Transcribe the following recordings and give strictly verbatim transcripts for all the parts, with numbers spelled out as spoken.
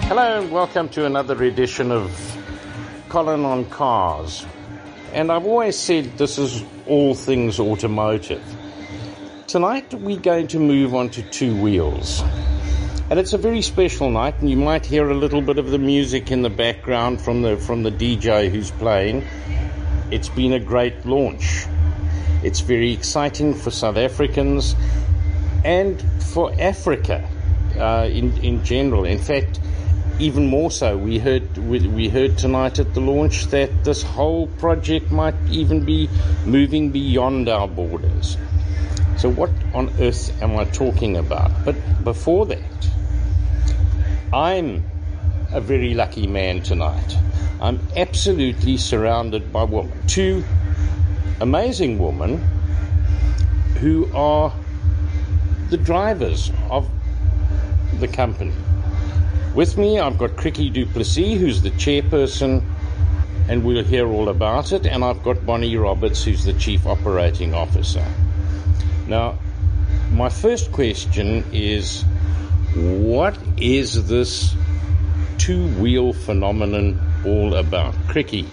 Hello and welcome to another edition of Colin on Cars. And I've always said this is all things automotive. Tonight we're going to move on to two wheels. And it's a very special night, and you might hear a little bit of the music in the background from the from the D J who's playing. It's been a great launch. It's very exciting for South Africans and for Africa uh, in in general. In fact, even more so, we heard we, we heard tonight at the launch that this whole project might even be moving beyond our borders. So what on earth am I talking about? But before that, I'm a very lucky man tonight. I'm absolutely surrounded by women. Two amazing women who are the drivers of the company. With me, I've got Cricky du Plessis, who's the chairperson, and we'll hear all about it. And I've got Bonnie Roberts, who's the chief operating officer. Now, my first question is, what is this two-wheel phenomenon all about? Cricky.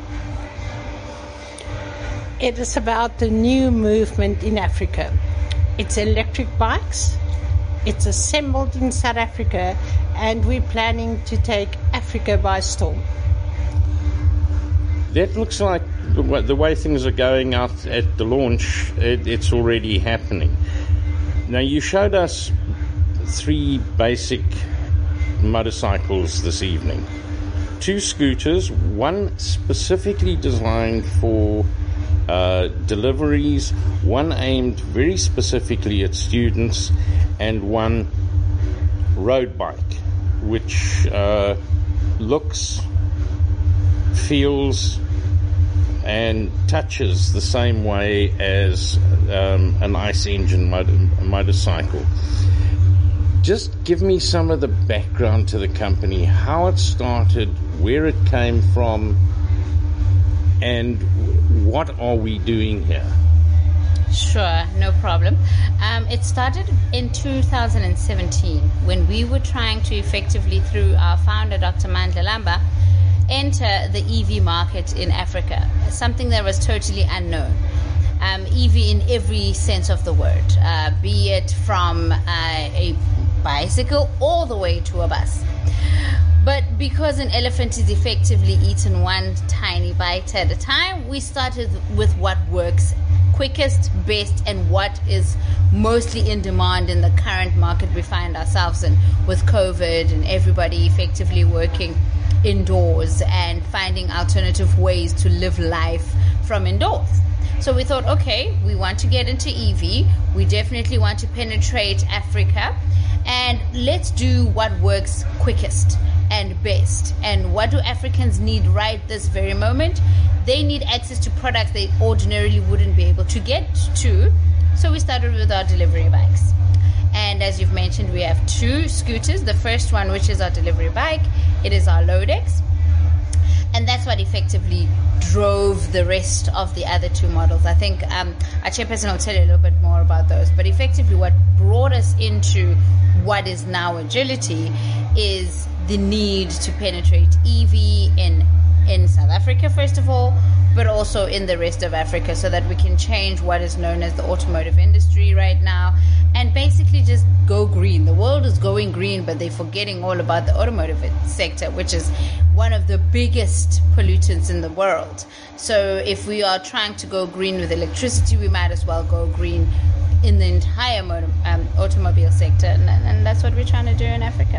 It is about the new movement in Africa. It's electric bikes. It's assembled in South Africa, and we're planning to take Africa by storm. That looks like the way, the way things are going out at the launch, it, it's already happening. Now, you showed us three basic motorcycles this evening. Two scooters, one specifically designed for uh, deliveries, one aimed very specifically at students, and one road bike, which uh, looks, feels, and touches the same way as um, an ICE engine motor- motorcycle. Just give me some of the background to the company, how it started, where it came from, and what are we doing here? Sure, no problem. Um, it started in two thousand seventeen when we were trying to effectively, through our founder, Doctor Mandla Lamba, enter the E V market in Africa, something that was totally unknown. Um, E V in every sense of the word, uh, be it from uh, a bicycle all the way to a bus. But because an elephant is effectively eaten one tiny bite at a time, we started with what works quickest, best, and what is mostly in demand in the current market we find ourselves in, with COVID and everybody effectively working indoors and finding alternative ways to live life from indoors. So we thought, okay, we want to get into E V. We definitely want to penetrate Africa, and let's do what works quickest and best. And what do Africans need right this very moment? They need access to products they ordinarily wouldn't be able to get to. So we started with our delivery bikes. And as you've mentioned, we have two scooters. The first one, which is our delivery bike, it is our Lodex. And that's what effectively drove the rest of the other two models. I think um, our chairperson will tell you a little bit more about those. But effectively what brought us into what is now Agility is the need to penetrate E V in in South Africa, first of all, but also in the rest of Africa, so that we can change what is known as the automotive industry right now and basically just go green. The world is going green, but they're forgetting all about the automotive sector, which is one of the biggest pollutants in the world. So if we are trying to go green with electricity, we might as well go green in the entire motor, um, automobile sector, and, and that's what we're trying to do in Africa.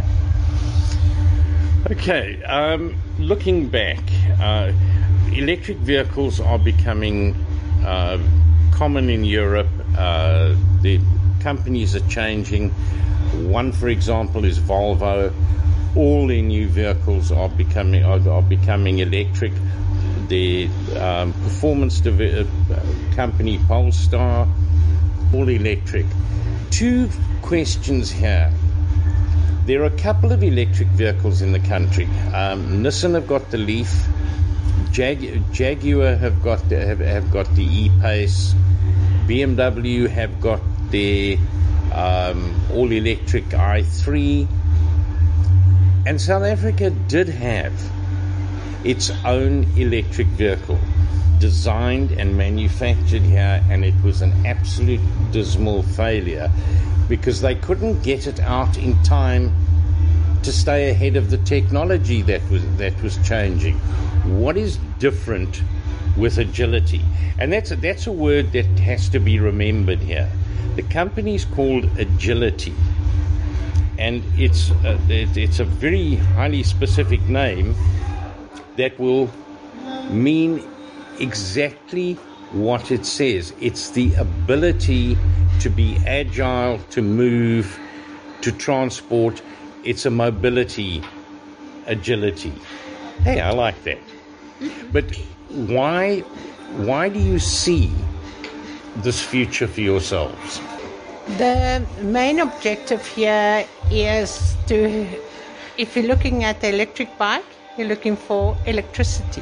Okay, um, looking back, uh, electric vehicles are becoming uh, common in Europe. Uh, the companies are changing. One, for example, is Volvo. All their new vehicles are becoming are, are becoming electric. The um, performance divi- uh, company Polestar, all electric. Two questions here. There are a couple of electric vehicles in the country. Um, Nissan have got the Leaf. Jag- Jaguar have got the, have, have got the E-Pace. B M W have got their um, all-electric i three. And South Africa did have its own electric vehicle, designed and manufactured here, and it was an absolute dismal failure because they couldn't get it out in time to stay ahead of the technology that was that was changing. What is different with agility? And that's a, that's a word that has to be remembered here. The company is called Agility, and it's a, it, it's a very highly specific name that will mean exactly what it says. It's the ability to be agile, to move, to transport. It's a mobility agility. Hey, I like that. But why why do you see this future for yourselves? The main objective here is to, if you're looking at the electric bike, you're looking for electricity.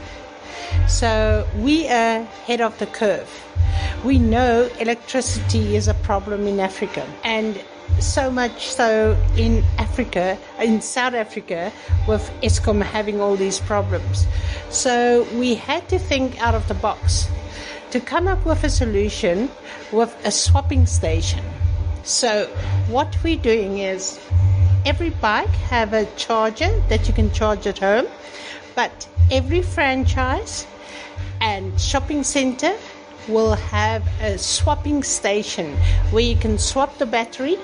So we are ahead of the curve. We know electricity is a problem in Africa, and so much so in Africa, in South Africa, with Eskom having all these problems. So we had to think out of the box to come up with a solution with a swapping station. So what we're doing is every bike have a charger that you can charge at home, but every franchise and shopping center will have a swapping station where you can swap the battery.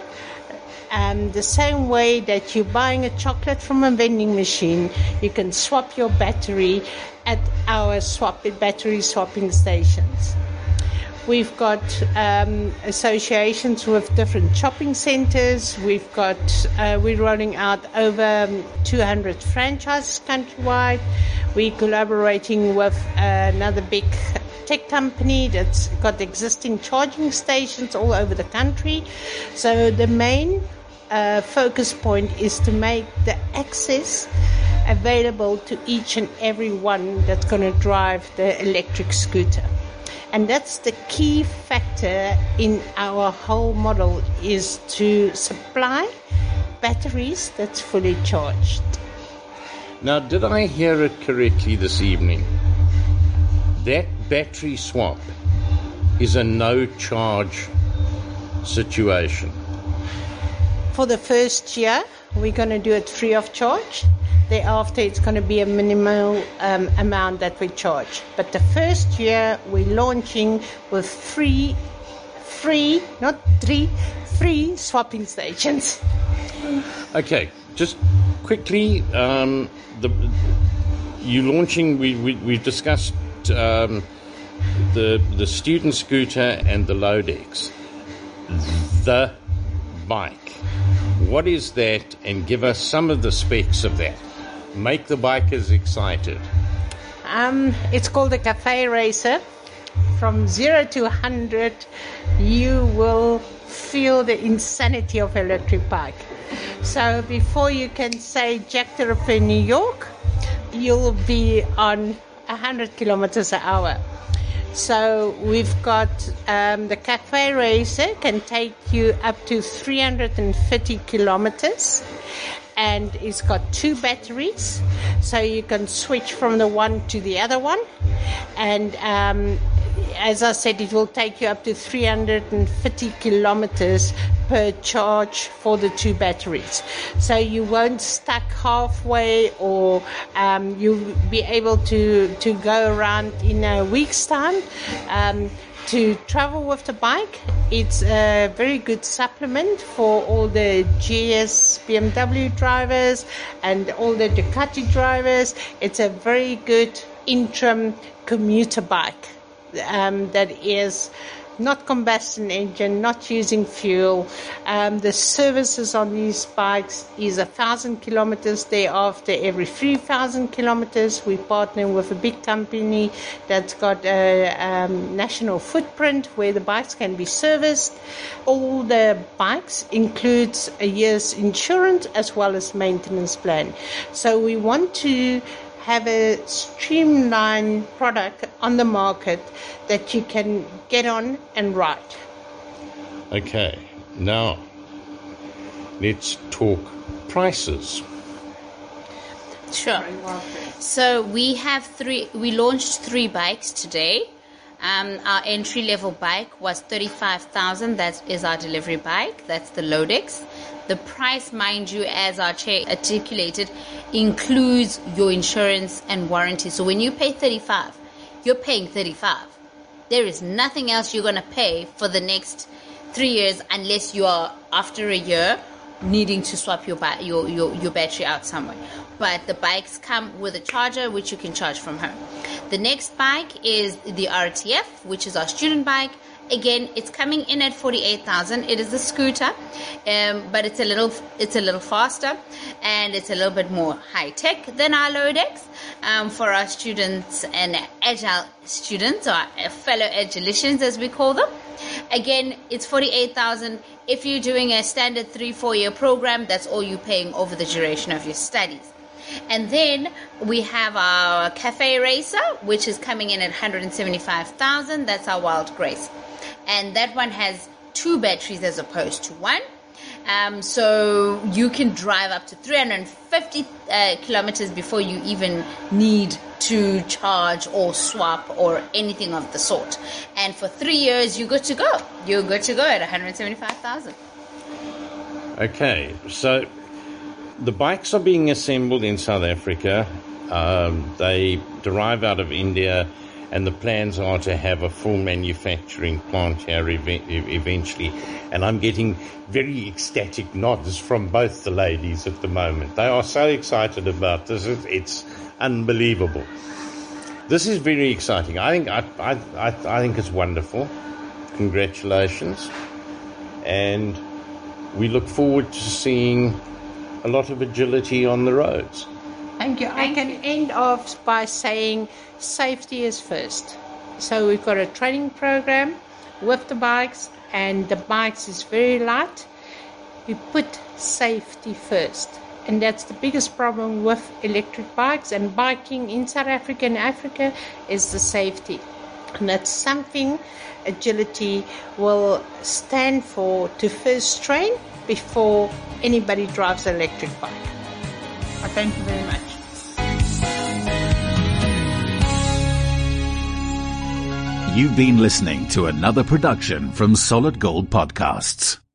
Um, the same way that you're buying a chocolate from a vending machine, you can swap your battery at our swap battery swapping stations. We've got um, associations with different shopping centers. We've got uh, we're rolling out over two hundred franchises countrywide. We're collaborating with another big tech company that's got existing charging stations all over the country. So the main uh, focus point is to make the access available to each and every one that's going to drive the electric scooter. And that's the key factor in our whole model, is to supply batteries that's fully charged. Now, did I hear it correctly this evening? That battery swap is a no-charge situation. For the first year, we're going to do it free of charge. Thereafter, it's going to be a minimal um, amount that we charge. But the first year, we're launching with free, free, not three, free swapping stations. Okay, just quickly, um, the you launching. We we we discussed um, the the student scooter and the Lodex. The bike. What is that? And give us some of the specs of that. Make the bikers excited. Um, it's called a Cafe Racer. From zero to one hundred, you will feel the insanity of electric bike. So before you can say Jack the Ripper in New York, you'll be on one hundred kilometers an hour. So we've got um, the Cafe Racer can take you up to three hundred fifty kilometers. And it's got two batteries, so you can switch from the one to the other one. And um, as I said, it will take you up to three hundred fifty kilometers per charge for the two batteries. So you won't stuck halfway, or um, you'll be able to, to go around in a week's time. Um, To travel with the bike, it's a very good supplement for all the G S B M W drivers and all the Ducati drivers. It's a very good interim commuter bike um, that is not combustion engine, not using fuel. Um, the services on these bikes is a thousand kilometers. Thereafter, every three thousand kilometers, we partner with a big company that's got a um, national footprint where the bikes can be serviced. All the bikes includes a year's insurance as well as maintenance plan. So we want to have a streamlined product on the market that you can get on and ride. Okay, now let's talk prices. Sure. So we have three, we launched three bikes today. Um, our entry level bike was thirty-five thousand. That is our delivery bike. That's the Lodex. The price, mind you, as our chair articulated, includes your insurance and warranty. So when you pay thirty-five, you're paying thirty-five. There is nothing else you're going to pay for the next three years unless you are, after a year, needing to swap your, ba- your, your, your battery out somewhere. But the bikes come with a charger, which you can charge from home. The next bike is the R T F, which is our student bike. Again, it's coming in at forty-eight thousand. It is a scooter, um, but it's a little it's a little faster, and it's a little bit more high tech than our Lodex um, for our students and agile students, or fellow agilicians as we call them. Again, it's forty-eight thousand. If you're doing a standard three four year program, that's all you're paying over the duration of your studies. And then we have our Cafe Racer, which is coming in at one hundred seventy-five thousand. That's our Wild Grace. And that one has two batteries as opposed to one. Um, so you can drive up to three hundred fifty uh, kilometers before you even need to charge or swap or anything of the sort. And for three years, you're good to go. You're good to go at one hundred seventy-five thousand. Okay, so the bikes are being assembled in South Africa. Um, they derive out of India, and the plans are to have a full manufacturing plant here ev- eventually. And I'm getting very ecstatic nods from both the ladies at the moment. They are so excited about this. It's unbelievable. This is very exciting. I think I, I, I, I think it's wonderful. Congratulations. And we look forward to seeing a lot of agility on the roads. Thank you. Thank I can you. end off by saying safety is first. So we've got a training program with the bikes, and the bikes is very light. We put safety first. And that's the biggest problem with electric bikes and biking in South Africa and Africa is the safety. And that's something agility will stand for, to first train before anybody drives an electric bike. I thank you very much. You've been listening to another production from Solid Gold Podcasts.